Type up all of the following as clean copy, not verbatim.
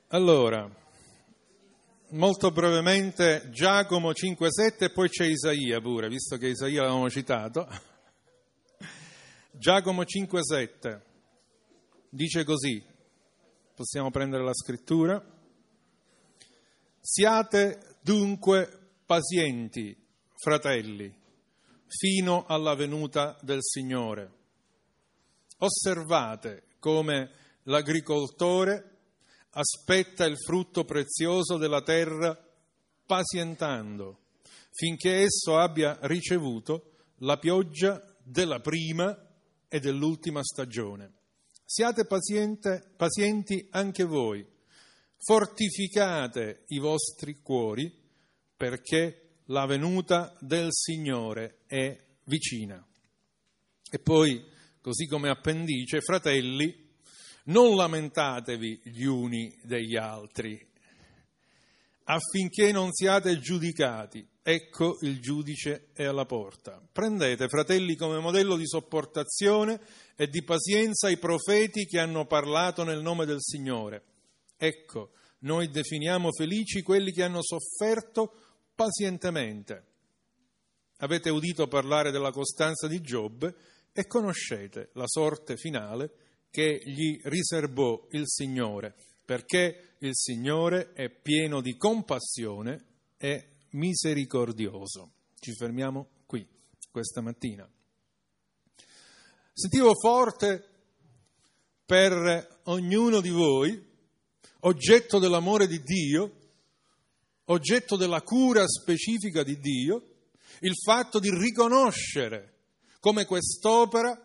Allora, molto brevemente Giacomo 5,7 e poi c'è Isaia pure, visto che Isaia l'avevamo citato. Giacomo 5,7 dice così, possiamo prendere la scrittura: siate dunque pazienti, fratelli, fino alla venuta del Signore. Osservate come l'agricoltore aspetta il frutto prezioso della terra pazientando, finché esso abbia ricevuto la pioggia della prima e dell'ultima stagione. Siate pazienti anche voi, fortificate i vostri cuori, perché la venuta del Signore è vicina. E poi, così come appendice, fratelli, non lamentatevi gli uni degli altri, affinché non siate giudicati. Ecco, il giudice è alla porta. Prendete, fratelli, come modello di sopportazione e di pazienza i profeti che hanno parlato nel nome del Signore. Ecco, noi definiamo felici quelli che hanno sofferto pazientemente. Avete udito parlare della costanza di Giobbe e conoscete la sorte finale che gli riservò il Signore, perché il Signore è pieno di compassione e misericordioso. Ci fermiamo qui questa mattina. Sentivo forte per ognuno di voi, oggetto dell'amore di Dio, oggetto della cura specifica di Dio, il fatto di riconoscere come quest'opera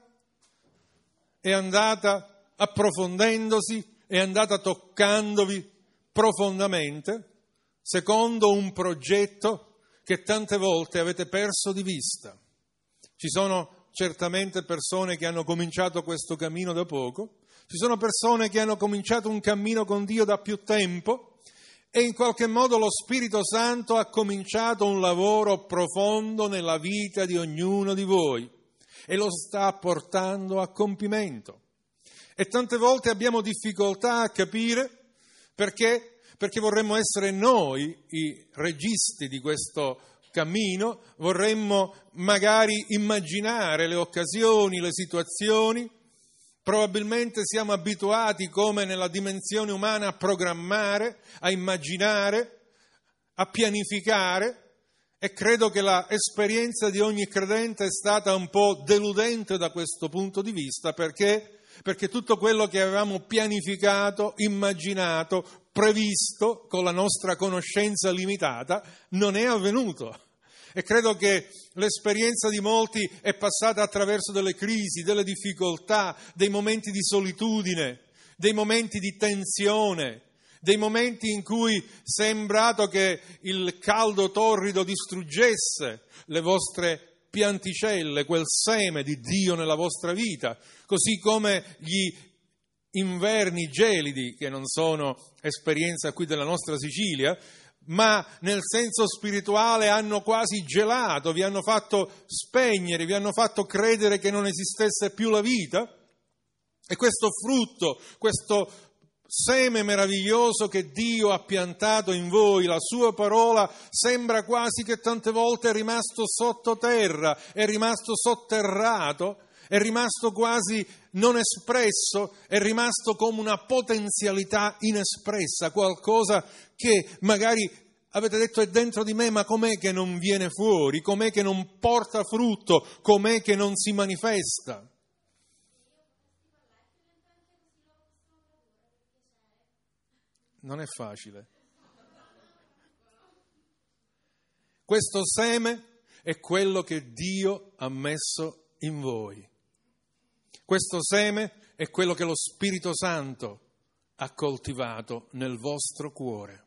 è andata approfondendosi, è andata toccandovi profondamente, secondo un progetto che tante volte avete perso di vista. Ci sono certamente persone che hanno cominciato questo cammino da poco, ci sono persone che hanno cominciato un cammino con Dio da più tempo e in qualche modo lo Spirito Santo ha cominciato un lavoro profondo nella vita di ognuno di voi e lo sta portando a compimento. E tante volte abbiamo difficoltà a capire perché vorremmo essere noi i registi di questo cammino, vorremmo magari immaginare le occasioni, le situazioni, probabilmente siamo abituati come nella dimensione umana a programmare, a immaginare, a pianificare. E credo che l'esperienza di ogni credente è stata un po' deludente da questo punto di vista, perché tutto quello che avevamo pianificato, immaginato, previsto con la nostra conoscenza limitata non è avvenuto. E credo che l'esperienza di molti è passata attraverso delle crisi, delle difficoltà, dei momenti di solitudine, dei momenti di tensione, dei momenti in cui è sembrato che il caldo torrido distruggesse le vostre pianticelle, quel seme di Dio nella vostra vita, così come gli inverni gelidi, che non sono esperienza qui della nostra Sicilia, ma nel senso spirituale hanno quasi gelato, vi hanno fatto spegnere, vi hanno fatto credere che non esistesse più la vita. E questo frutto, questo seme meraviglioso che Dio ha piantato in voi, la sua parola, sembra quasi che tante volte è rimasto sottoterra, è rimasto sotterrato, è rimasto quasi non espresso, è rimasto come una potenzialità inespressa, qualcosa che magari avete detto è dentro di me, ma com'è che non viene fuori, com'è che non porta frutto, com'è che non si manifesta? Non è facile. Questo seme è quello che Dio ha messo in voi. Questo seme è quello che lo Spirito Santo ha coltivato nel vostro cuore.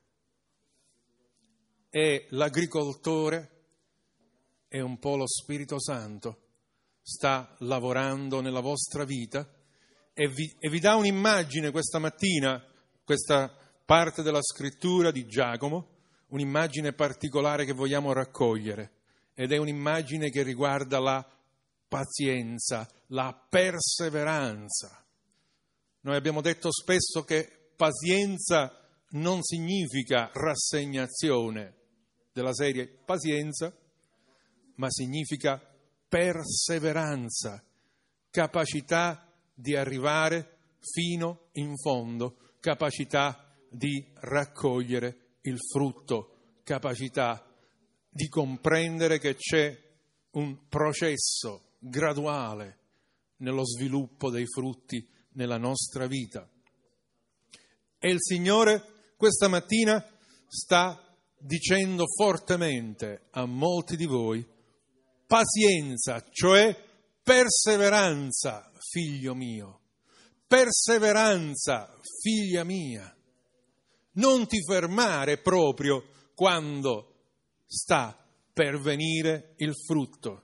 E l'agricoltore è un po' lo Spirito Santo, sta lavorando nella vostra vita e vi dà un'immagine questa mattina, questa parte della scrittura di Giacomo, un'immagine particolare che vogliamo raccogliere, ed è un'immagine che riguarda la pazienza, la perseveranza. Noi abbiamo detto spesso che pazienza non significa rassegnazione della serie pazienza, ma significa perseveranza, capacità di arrivare fino in fondo, capacità di raccogliere il frutto, capacità di comprendere che c'è un processo graduale nello sviluppo dei frutti nella nostra vita. E il Signore questa mattina sta dicendo fortemente a molti di voi: pazienza, cioè perseveranza, figlio mio, perseveranza, figlia mia. Non ti fermare proprio quando sta per venire il frutto.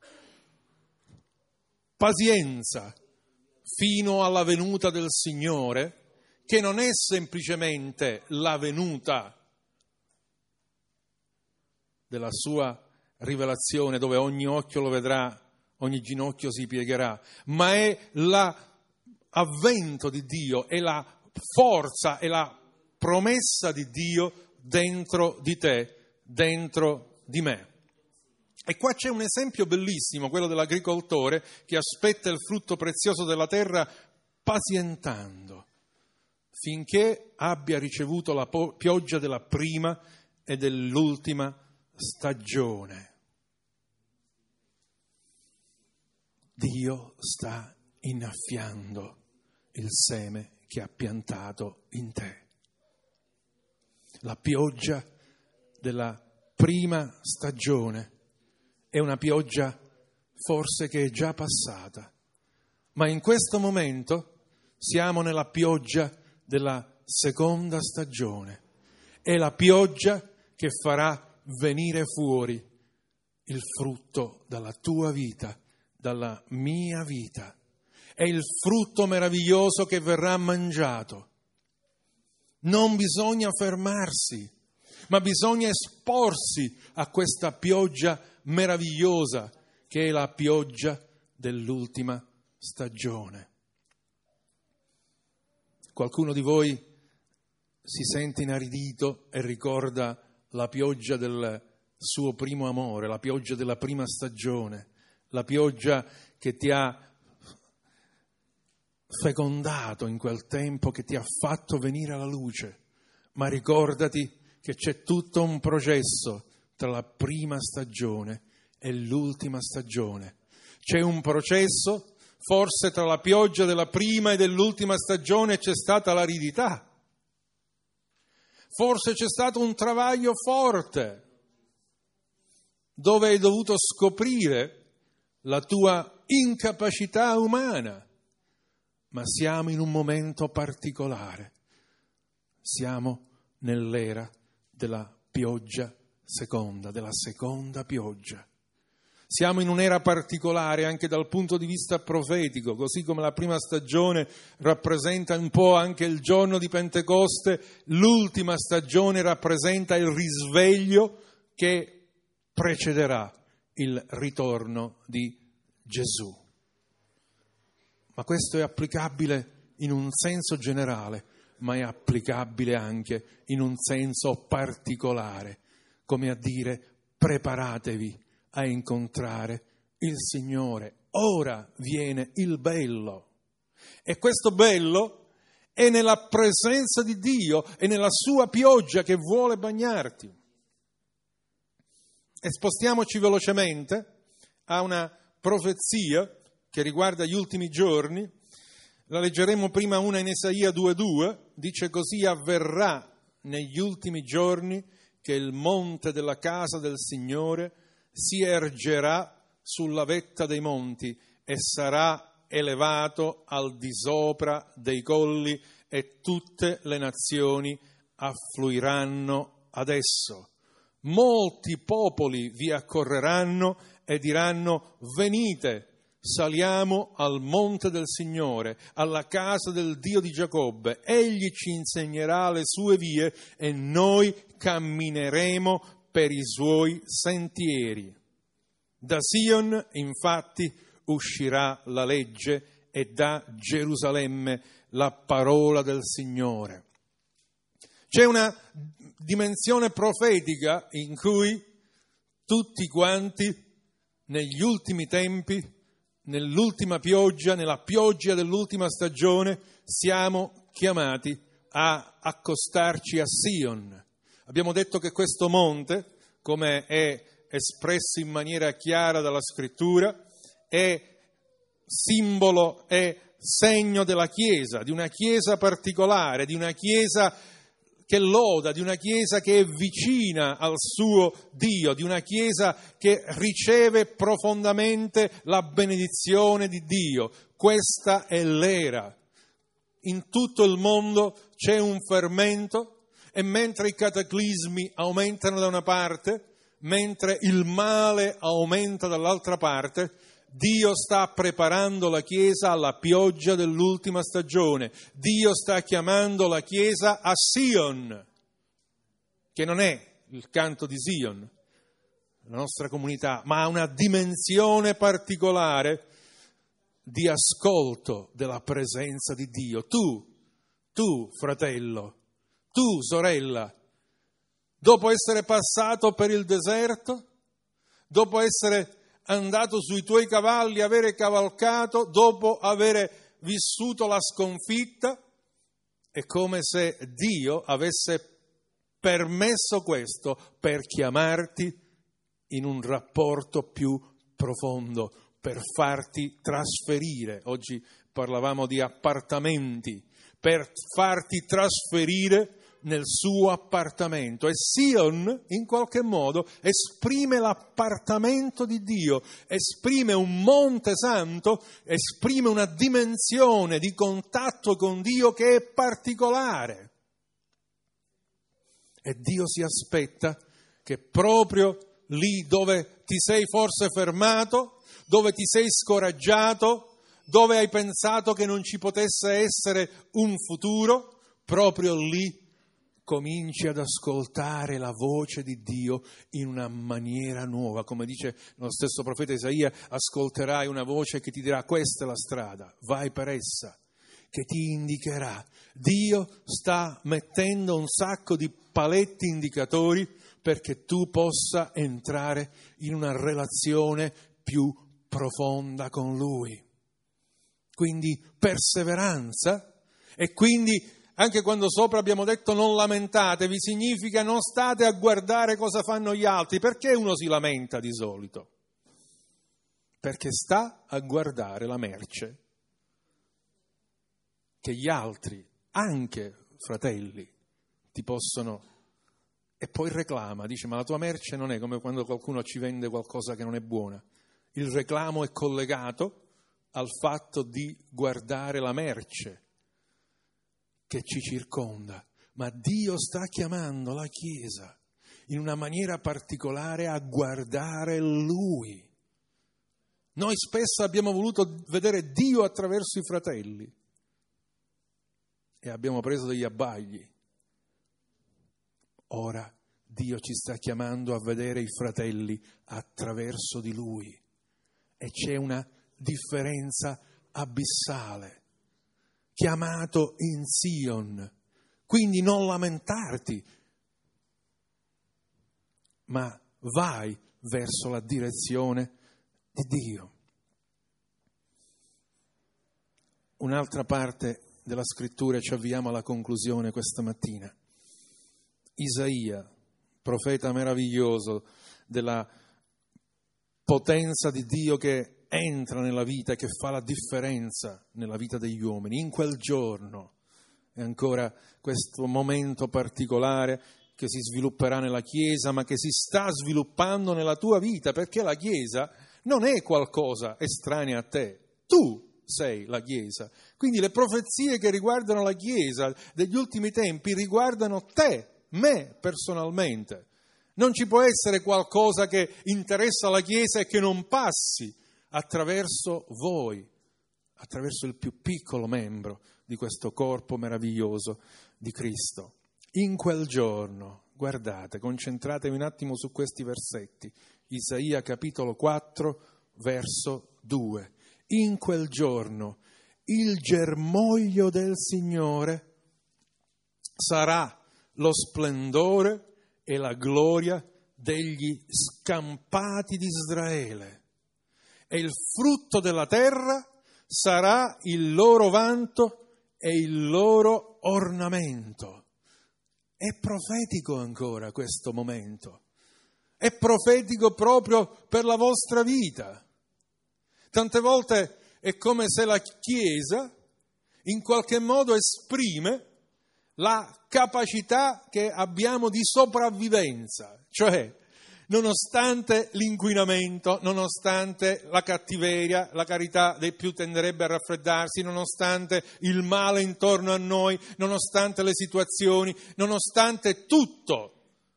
Pazienza fino alla venuta del Signore, che non è semplicemente la venuta della sua rivelazione dove ogni occhio lo vedrà, ogni ginocchio si piegherà, ma è l'avvento di Dio, è la forza, è la promessa di Dio dentro di te, dentro di me. E qua c'è un esempio bellissimo, quello dell'agricoltore che aspetta il frutto prezioso della terra pazientando, finché abbia ricevuto la pioggia della prima e dell'ultima stagione. Dio sta innaffiando il seme che ha piantato in te. La pioggia della prima stagione è una pioggia forse che è già passata, ma in questo momento siamo nella pioggia della seconda stagione. È la pioggia che farà venire fuori il frutto dalla tua vita, dalla mia vita. È il frutto meraviglioso che verrà mangiato. Non bisogna fermarsi, ma bisogna esporsi a questa pioggia meravigliosa che è la pioggia dell'ultima stagione. Qualcuno di voi si sente inaridito e ricorda la pioggia del suo primo amore, la pioggia della prima stagione, la pioggia che ti ha fecondato in quel tempo, che ti ha fatto venire alla luce. Ma ricordati che c'è tutto un processo tra la prima stagione e l'ultima stagione. C'è un processo, forse tra la pioggia della prima e dell'ultima stagione c'è stata l'aridità. Forse c'è stato un travaglio forte, dove hai dovuto scoprire la tua incapacità umana. Ma siamo in un momento particolare. Siamo nell'era della pioggia seconda, della seconda pioggia. Siamo in un'era particolare anche dal punto di vista profetico, così come la prima stagione rappresenta un po' anche il giorno di Pentecoste, l'ultima stagione rappresenta il risveglio che precederà il ritorno di Gesù. Ma questo è applicabile in un senso generale, ma è applicabile anche in un senso particolare, come a dire: preparatevi a incontrare il Signore. Ora viene il bello. E questo bello è nella presenza di Dio e nella sua pioggia che vuole bagnarti. E spostiamoci velocemente a una profezia che riguarda gli ultimi giorni. La leggeremo prima una in Esaia 2,2, dice così: avverrà negli ultimi giorni che il monte della casa del Signore si ergerà sulla vetta dei monti e sarà elevato al di sopra dei colli e tutte le nazioni affluiranno ad esso. Molti popoli vi accorreranno e diranno: venite, saliamo al monte del Signore, alla casa del Dio di Giacobbe. Egli ci insegnerà le sue vie e noi cammineremo per i suoi sentieri. Da Sion, infatti, uscirà la legge e da Gerusalemme la parola del Signore. C'è una dimensione profetica in cui tutti quanti negli ultimi tempi, nell'ultima pioggia, nella pioggia dell'ultima stagione, siamo chiamati a accostarci a Sion. Abbiamo detto che questo monte, come è espresso in maniera chiara dalla Scrittura, è simbolo, è segno della Chiesa, di una Chiesa particolare, di una Chiesa che loda, di una Chiesa che è vicina al suo Dio, di una Chiesa che riceve profondamente la benedizione di Dio. Questa è l'era. In tutto il mondo c'è un fermento e mentre i cataclismi aumentano da una parte, mentre il male aumenta dall'altra parte, Dio sta preparando la Chiesa alla pioggia dell'ultima stagione. Dio sta chiamando la Chiesa a Sion, che non è il canto di Sion, la nostra comunità, ma ha una dimensione particolare di ascolto della presenza di Dio. Tu fratello, tu sorella, dopo essere passato per il deserto, dopo essere andato sui tuoi cavalli, avere cavalcato, dopo aver vissuto la sconfitta, è come se Dio avesse permesso questo per chiamarti in un rapporto più profondo, per farti trasferire. Oggi parlavamo di appartamenti, per farti trasferire nel suo appartamento. E Sion in qualche modo esprime l'appartamento di Dio, esprime un monte santo, esprime una dimensione di contatto con Dio che è particolare. E Dio si aspetta che proprio lì dove ti sei forse fermato, dove ti sei scoraggiato, dove hai pensato che non ci potesse essere un futuro, proprio lì cominci ad ascoltare la voce di Dio in una maniera nuova. Come dice lo stesso profeta Isaia, ascolterai una voce che ti dirà: questa è la strada, vai per essa, che ti indicherà. Dio sta mettendo un sacco di paletti indicatori perché tu possa entrare in una relazione più profonda con Lui. Quindi perseveranza, e quindi anche quando sopra abbiamo detto non lamentatevi, significa non state a guardare cosa fanno gli altri. Perché uno si lamenta di solito? Perché sta a guardare la merce che gli altri, anche fratelli, ti possono... E poi reclama, dice: ma la tua merce non è come quando qualcuno ci vende qualcosa che non è buona. Il reclamo è collegato al fatto di guardare la merce che ci circonda, ma Dio sta chiamando la Chiesa in una maniera particolare a guardare Lui. Noi spesso abbiamo voluto vedere Dio attraverso i fratelli e abbiamo preso degli abbagli. Ora Dio ci sta chiamando a vedere i fratelli attraverso di Lui e c'è una differenza abissale. Chiamato in Sion, quindi non lamentarti, ma vai verso la direzione di Dio. Un'altra parte della Scrittura, ci avviamo alla conclusione questa mattina. Isaia, profeta meraviglioso della potenza di Dio che entra nella vita e che fa la differenza nella vita degli uomini. In quel giorno è ancora questo momento particolare che si svilupperà nella Chiesa, ma che si sta sviluppando nella tua vita, perché la Chiesa non è qualcosa estraneo a te. Tu sei la Chiesa. Quindi le profezie che riguardano la Chiesa degli ultimi tempi riguardano te, me personalmente. Non ci può essere qualcosa che interessa la Chiesa e che non passi attraverso voi, attraverso il più piccolo membro di questo corpo meraviglioso di Cristo. In quel giorno, guardate, concentratevi un attimo su questi versetti, Isaia capitolo 4, verso 2. In quel giorno il germoglio del Signore sarà lo splendore e la gloria degli scampati di Israele, e il frutto della terra sarà il loro vanto e il loro ornamento. È profetico ancora questo momento, è profetico proprio per la vostra vita. Tante volte è come se la Chiesa in qualche modo esprime la capacità che abbiamo di sopravvivenza, cioè nonostante l'inquinamento, nonostante la cattiveria, la carità dei più tenderebbe a raffreddarsi, nonostante il male intorno a noi, nonostante le situazioni, nonostante tutto,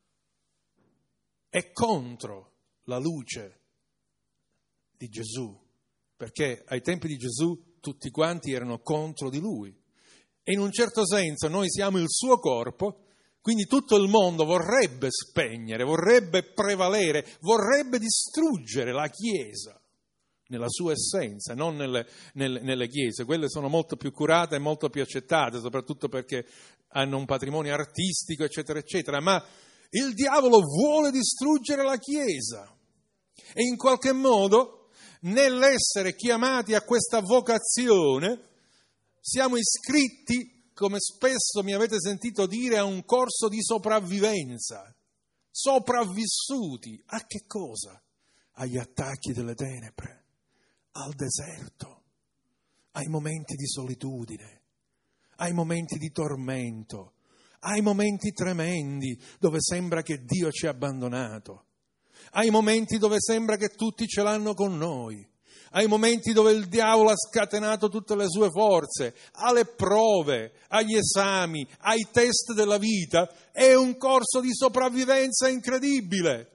è contro la luce di Gesù, perché ai tempi di Gesù tutti quanti erano contro di Lui. E in un certo senso noi siamo il suo corpo, quindi tutto il mondo vorrebbe spegnere, vorrebbe prevalere, vorrebbe distruggere la Chiesa nella sua essenza, non nelle chiese. Quelle sono molto più curate e molto più accettate, soprattutto perché hanno un patrimonio artistico, eccetera, eccetera. Ma il diavolo vuole distruggere la Chiesa e in qualche modo, nell'essere chiamati a questa vocazione, siamo iscritti, come spesso mi avete sentito dire, a un corso di sopravvivenza. Sopravvissuti a che cosa? Agli attacchi delle tenebre, al deserto, ai momenti di solitudine, ai momenti di tormento, ai momenti tremendi dove sembra che Dio ci ha abbandonato, ai momenti dove sembra che tutti ce l'hanno con noi, ai momenti dove il diavolo ha scatenato tutte le sue forze, alle prove, agli esami, ai test della vita. È un corso di sopravvivenza incredibile.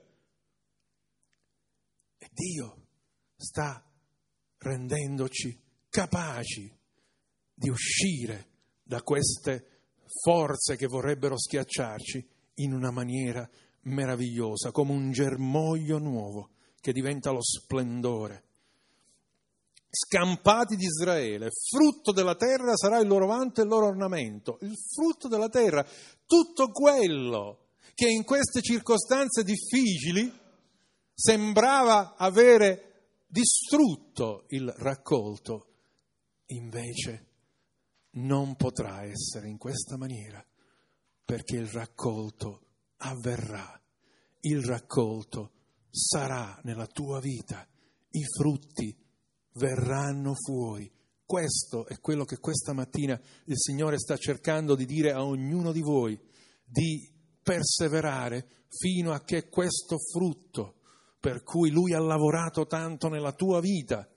E Dio sta rendendoci capaci di uscire da queste forze che vorrebbero schiacciarci in una maniera meravigliosa, come un germoglio nuovo che diventa lo splendore. Scampati di Israele, frutto della terra sarà il loro vanto e il loro ornamento. Il frutto della terra, tutto quello che in queste circostanze difficili sembrava avere distrutto il raccolto, invece non potrà essere in questa maniera, perché il raccolto avverrà, il raccolto sarà nella tua vita, i frutti verranno fuori. Questo è quello che questa mattina il Signore sta cercando di dire a ognuno di voi, di perseverare fino a che questo frutto per cui Lui ha lavorato tanto nella tua vita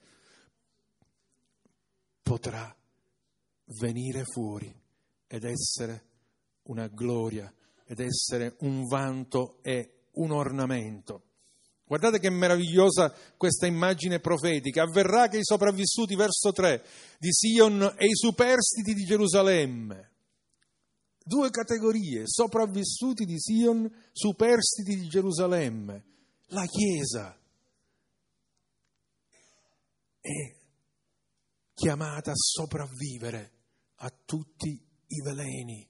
potrà venire fuori ed essere una gloria, ed essere un vanto e un ornamento. Guardate che meravigliosa questa immagine profetica. Avverrà che i sopravvissuti, verso 3, di Sion e i superstiti di Gerusalemme, due categorie, sopravvissuti di Sion, superstiti di Gerusalemme, la Chiesa è chiamata a sopravvivere a tutti i veleni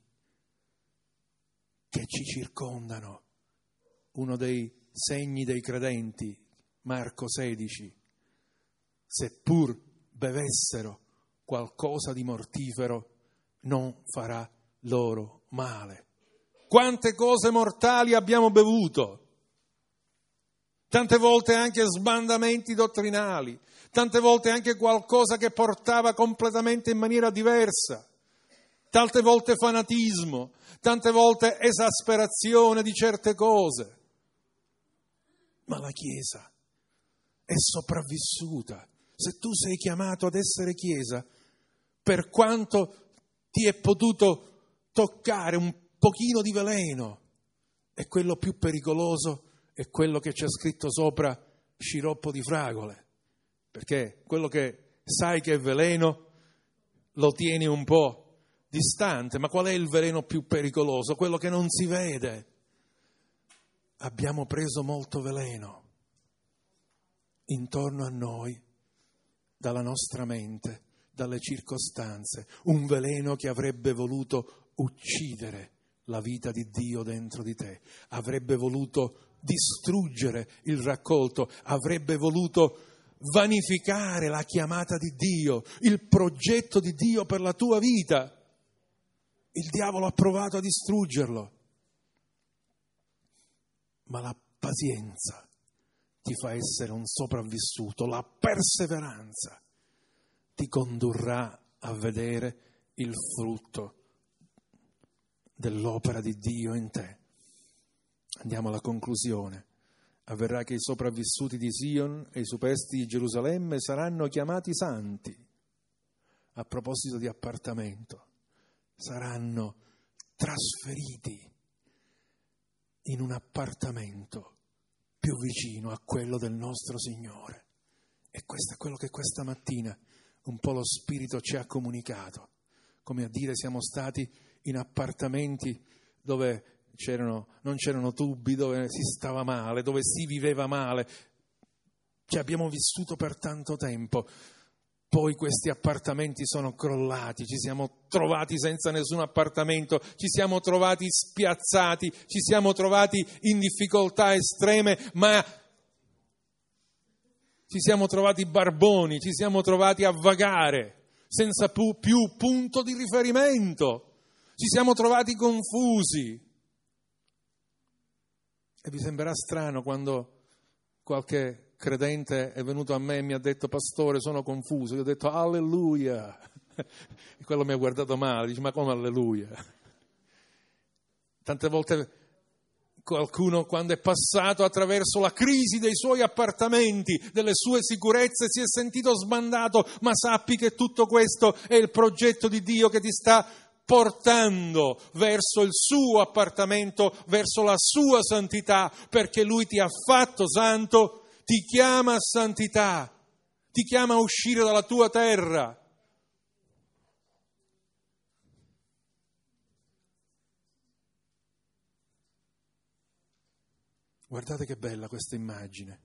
che ci circondano. Uno dei segni dei credenti, Marco 16, seppur bevessero qualcosa di mortifero, non farà loro male. Quante cose mortali abbiamo bevuto, tante volte anche sbandamenti dottrinali, tante volte anche qualcosa che portava completamente in maniera diversa, tante volte fanatismo, tante volte esasperazione di certe cose. Ma la Chiesa è sopravvissuta. Se tu sei chiamato ad essere Chiesa, per quanto ti è potuto toccare un pochino di veleno, è quello più pericoloso, è quello che c'è scritto sopra sciroppo di fragole, perché quello che sai che è veleno lo tieni un po' distante. Ma qual è il veleno più pericoloso? Quello che non si vede. Abbiamo preso molto veleno intorno a noi, dalla nostra mente, dalle circostanze, un veleno che avrebbe voluto uccidere la vita di Dio dentro di te, avrebbe voluto distruggere il raccolto, avrebbe voluto vanificare la chiamata di Dio, il progetto di Dio per la tua vita. Il diavolo ha provato a distruggerlo, ma la pazienza ti fa essere un sopravvissuto, la perseveranza ti condurrà a vedere il frutto dell'opera di Dio in te. Andiamo alla conclusione. Avverrà che i sopravvissuti di Sion e i superstiti di Gerusalemme saranno chiamati santi. A proposito di appartamento, saranno trasferiti in un appartamento più vicino a quello del nostro Signore. E questo è quello che questa mattina un po' lo Spirito ci ha comunicato. Come a dire, siamo stati in appartamenti dove non c'erano tubi, dove si stava male, dove si viveva male. Ci abbiamo vissuto per tanto tempo. Poi questi appartamenti sono crollati, ci siamo trovati senza nessun appartamento, ci siamo trovati spiazzati, ci siamo trovati in difficoltà estreme, ma ci siamo trovati barboni, ci siamo trovati a vagare, senza più punto di riferimento, ci siamo trovati confusi. E vi sembrerà strano quando qualche credente è venuto a me e mi ha detto: pastore, sono confuso. Io ho detto alleluia. E quello mi ha guardato male, dice: ma come alleluia? Tante volte qualcuno, quando è passato attraverso la crisi dei suoi appartamenti, delle sue sicurezze, si è sentito sbandato, ma sappi che tutto questo è il progetto di Dio che ti sta portando verso il suo appartamento, verso la sua santità, perché Lui ti ha fatto santo, ti chiama a santità, ti chiama a uscire dalla tua terra. Guardate che bella questa immagine.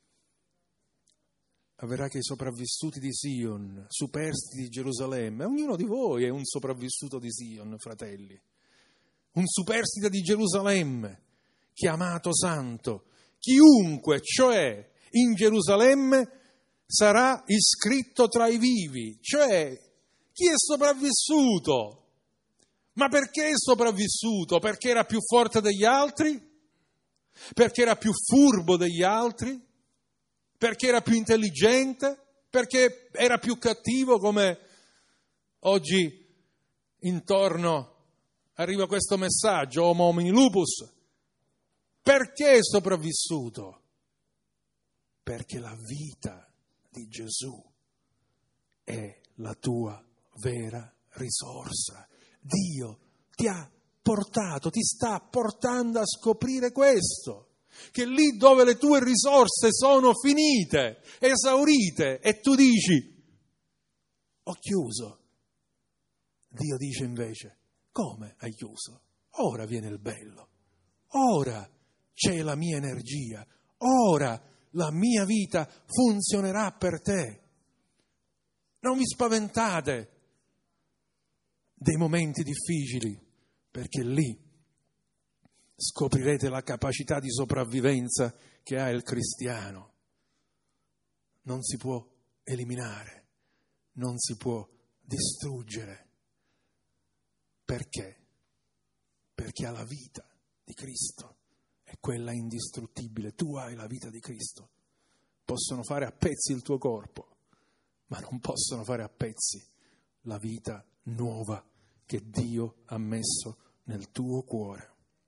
Avverrà che i sopravvissuti di Sion, superstiti di Gerusalemme, ognuno di voi è un sopravvissuto di Sion, fratelli, un superstite di Gerusalemme, chiamato santo. Chiunque, cioè, in Gerusalemme sarà iscritto tra i vivi, cioè chi è sopravvissuto. Ma perché è sopravvissuto? Perché era più forte degli altri? Perché era più furbo degli altri? Perché era più intelligente? Perché era più cattivo, come oggi intorno arriva questo messaggio, homo homini lupus. Perché è sopravvissuto? Perché la vita di Gesù è la tua vera risorsa. Dio ti ha portato, ti sta portando a scoprire questo. Che lì dove le tue risorse sono finite, esaurite, e tu dici: ho chiuso. Dio dice invece: come hai chiuso? Ora viene il bello, ora c'è la mia energia, ora la mia vita funzionerà per te. Non vi spaventate dei momenti difficili, perché lì scoprirete la capacità di sopravvivenza che ha il cristiano. Non si può eliminare, non si può distruggere. Perché? Perché ha la vita di Cristo, è quella indistruttibile. Tu hai la vita di Cristo. Possono fare a pezzi il tuo corpo, ma non possono fare a pezzi la vita nuova che Dio ha messo nel tuo cuore.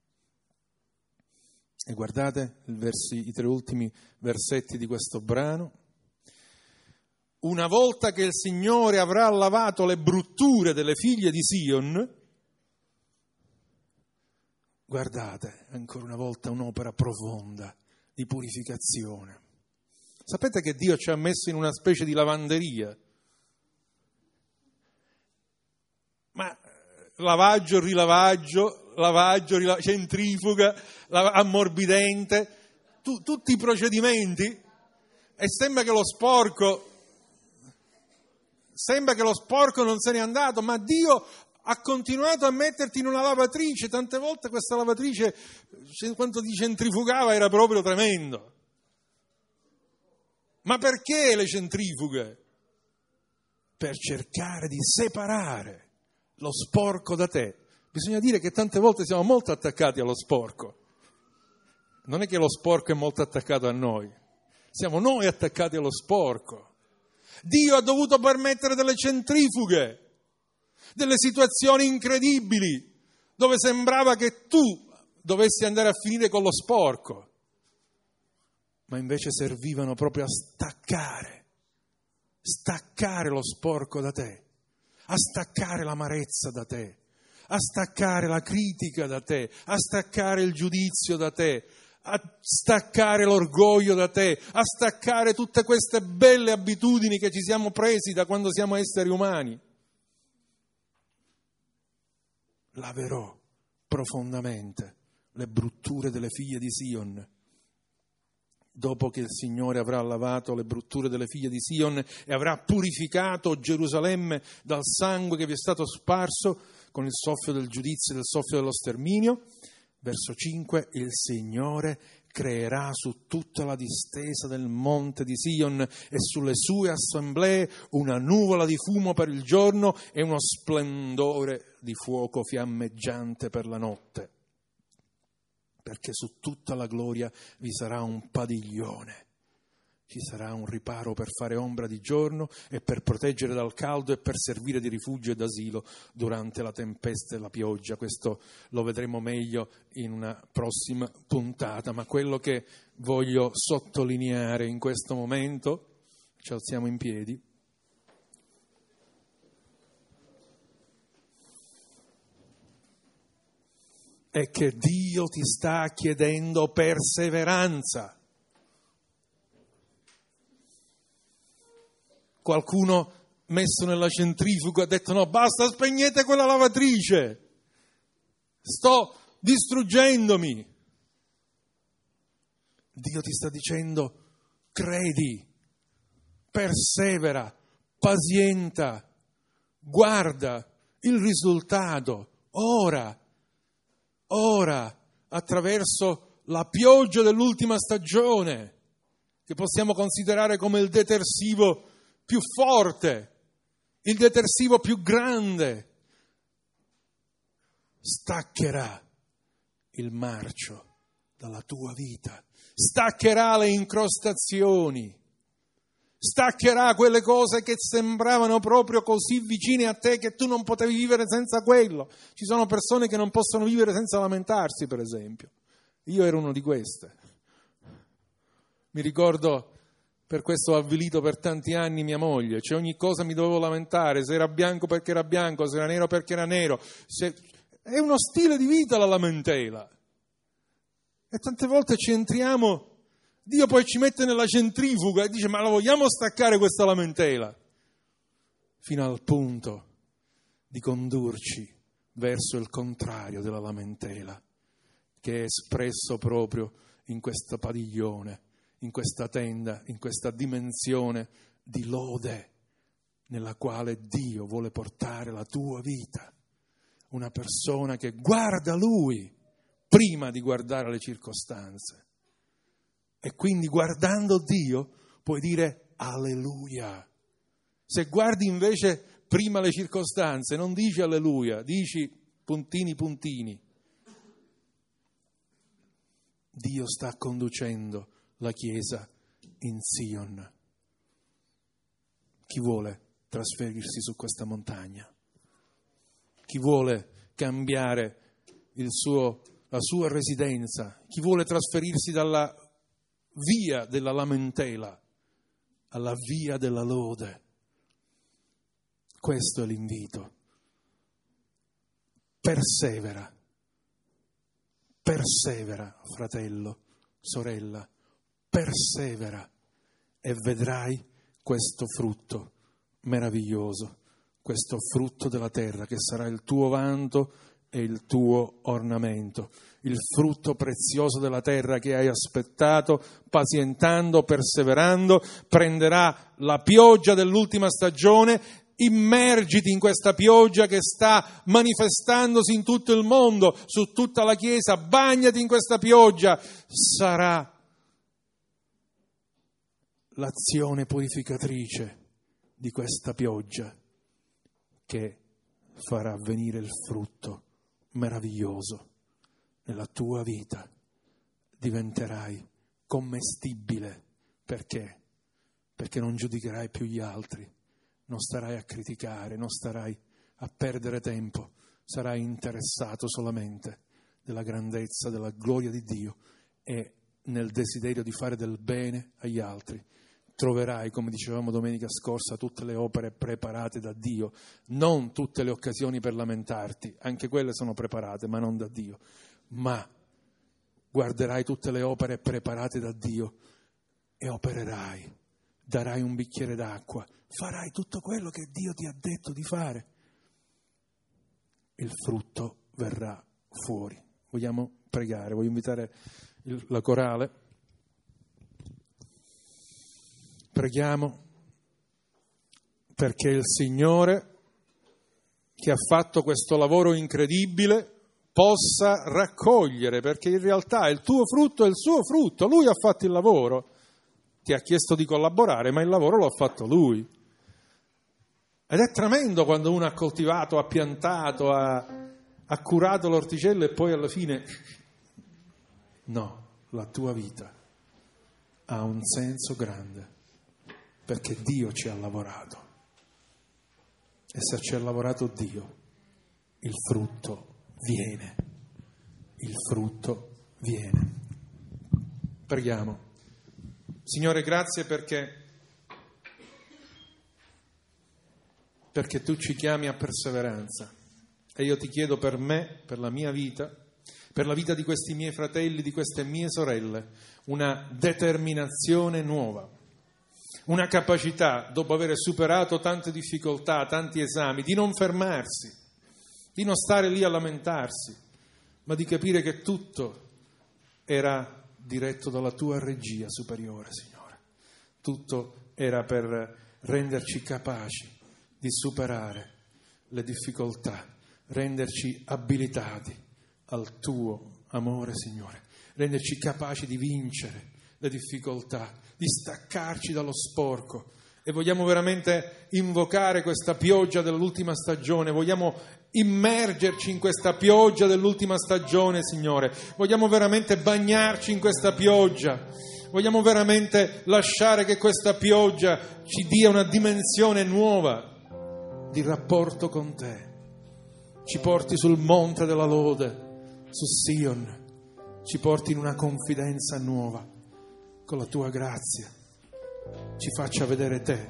E guardate i 3 ultimi versetti di questo brano. Una volta che il Signore avrà lavato le brutture delle figlie di Sion, guardate, ancora una volta un'opera profonda di purificazione. Sapete che Dio ci ha messo in una specie di lavanderia? Ma lavaggio, rilavaggio, centrifuga, ammorbidente, tutti i procedimenti, e sembra che lo sporco non se n'è andato, ma Dio ha continuato a metterti in una lavatrice, tante volte questa lavatrice, quando ti centrifugava, era proprio tremendo. Ma perché le centrifughe? Per cercare di separare lo sporco da te. Bisogna dire che tante volte siamo molto attaccati allo sporco. Non è che lo sporco è molto attaccato a noi, siamo noi attaccati allo sporco. Dio ha dovuto permettere delle centrifughe, delle situazioni incredibili, dove sembrava che tu dovessi andare a finire con lo sporco, ma invece servivano proprio a staccare lo sporco da te, a staccare l'amarezza da te, a staccare la critica da te, a staccare il giudizio da te, a staccare l'orgoglio da te, a staccare tutte queste belle abitudini che ci siamo presi da quando siamo esseri umani. Laverò profondamente le brutture delle figlie di Sion. Dopo che il Signore avrà lavato le brutture delle figlie di Sion e avrà purificato Gerusalemme dal sangue che vi è stato sparso con il soffio del giudizio e del soffio dello sterminio, verso 5, il Signore creerà su tutta la distesa del monte di Sion e sulle sue assemblee una nuvola di fumo per il giorno e uno splendore di fuoco fiammeggiante per la notte. Perché su tutta la gloria vi sarà un padiglione, ci sarà un riparo per fare ombra di giorno e per proteggere dal caldo e per servire di rifugio ed asilo durante la tempesta e la pioggia. Questo lo vedremo meglio in una prossima puntata, ma quello che voglio sottolineare in questo momento, ci alziamo in piedi, è che Dio ti sta chiedendo perseveranza. Qualcuno messo nella centrifuga ha detto: no, basta, spegnete quella lavatrice, sto distruggendomi. Dio ti sta dicendo: credi, persevera, pazienta, guarda il risultato, ora, attraverso la pioggia dell'ultima stagione, che possiamo considerare come il detersivo più forte, il detersivo più grande, staccherà il marcio dalla tua vita, staccherà le incrostazioni, staccherà quelle cose che sembravano proprio così vicine a te che tu non potevi vivere senza quello. Ci sono persone che non possono vivere senza lamentarsi, per esempio. Io ero uno di queste. Mi ricordo, per questo ho avvilito per tanti anni mia moglie, cioè ogni cosa mi dovevo lamentare, se era bianco perché era bianco, se era nero perché era nero. È uno stile di vita la lamentela. E tante volte ci entriamo, Dio poi ci mette nella centrifuga e dice: ma la vogliamo staccare questa lamentela? Fino al punto di condurci verso il contrario della lamentela, che è espresso proprio in questo padiglione, in questa tenda, in questa dimensione di lode nella quale Dio vuole portare la tua vita. Una persona che guarda Lui prima di guardare le circostanze. E quindi guardando Dio puoi dire alleluia. Se guardi invece prima le circostanze, non dici alleluia, dici puntini puntini. Dio sta conducendo la Chiesa in Sion. Chi vuole trasferirsi su questa montagna? Chi vuole cambiare la sua residenza? Chi vuole trasferirsi dalla via della lamentela alla via della lode? Questo è l'invito. Persevera, fratello, sorella, persevera e vedrai questo frutto meraviglioso, questo frutto della terra che sarà il tuo vanto e il tuo ornamento, il frutto prezioso della terra che hai aspettato, pazientando, perseverando, prenderà la pioggia dell'ultima stagione immergiti in questa pioggia che sta manifestandosi in tutto il mondo, su tutta la Chiesa, bagnati in questa pioggia, sarà l'azione purificatrice di questa pioggia che farà venire il frutto meraviglioso nella tua vita. Diventerai commestibile. Perché? Perché non giudicherai più gli altri, non starai a criticare, non starai a perdere tempo, sarai interessato solamente della grandezza, della gloria di Dio e nel desiderio di fare del bene agli altri. Troverai, come dicevamo domenica scorsa, tutte le opere preparate da Dio, non tutte le occasioni per lamentarti, anche quelle sono preparate, ma non da Dio. Ma guarderai tutte le opere preparate da Dio e opererai, darai un bicchiere d'acqua, farai tutto quello che Dio ti ha detto di fare. Il frutto verrà fuori. Vogliamo pregare, voglio invitare la corale. Preghiamo perché il Signore, che ha fatto questo lavoro incredibile, possa raccogliere, perché in realtà il tuo frutto è il suo frutto, Lui ha fatto il lavoro, ti ha chiesto di collaborare, ma il lavoro lo ha fatto Lui. Ed è tremendo quando uno ha coltivato, ha piantato, ha curato l'orticello e poi alla fine... No, la tua vita ha un senso grande, perché Dio ci ha lavorato. E se ci ha lavorato Dio, il frutto viene. Il frutto viene. Preghiamo. Signore, grazie perché Tu ci chiami a perseveranza. E io ti chiedo per me, per la mia vita, per la vita di questi miei fratelli, di queste mie sorelle, una determinazione nuova, una capacità, dopo aver superato tante difficoltà, tanti esami, di non fermarsi, di non stare lì a lamentarsi, ma di capire che tutto era diretto dalla tua regia superiore, Signore. Tutto era per renderci capaci di superare le difficoltà, renderci abilitati al tuo amore, Signore, renderci capaci di vincere le difficoltà, di staccarci dallo sporco. E vogliamo veramente invocare questa pioggia dell'ultima stagione, vogliamo immergerci in questa pioggia dell'ultima stagione, Signore, vogliamo veramente bagnarci in questa pioggia, vogliamo veramente lasciare che questa pioggia ci dia una dimensione nuova di rapporto con Te, ci porti sul monte della lode, su Sion, ci porti in una confidenza nuova, con la Tua grazia, ci faccia vedere Te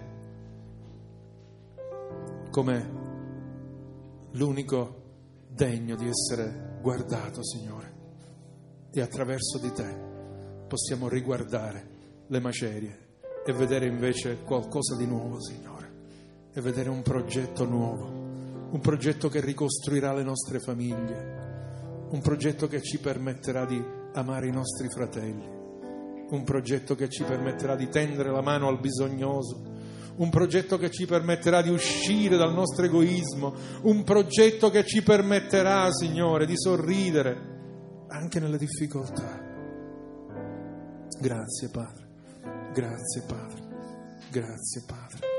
come l'unico degno di essere guardato, Signore, e attraverso di Te possiamo riguardare le macerie e vedere invece qualcosa di nuovo, Signore, e vedere un progetto nuovo, un progetto che ricostruirà le nostre famiglie, un progetto che ci permetterà di amare i nostri fratelli, un progetto che ci permetterà di tendere la mano al bisognoso, un progetto che ci permetterà di uscire dal nostro egoismo, un progetto che ci permetterà, Signore, di sorridere anche nelle difficoltà. Grazie, Padre. Grazie, Padre. Grazie, Padre.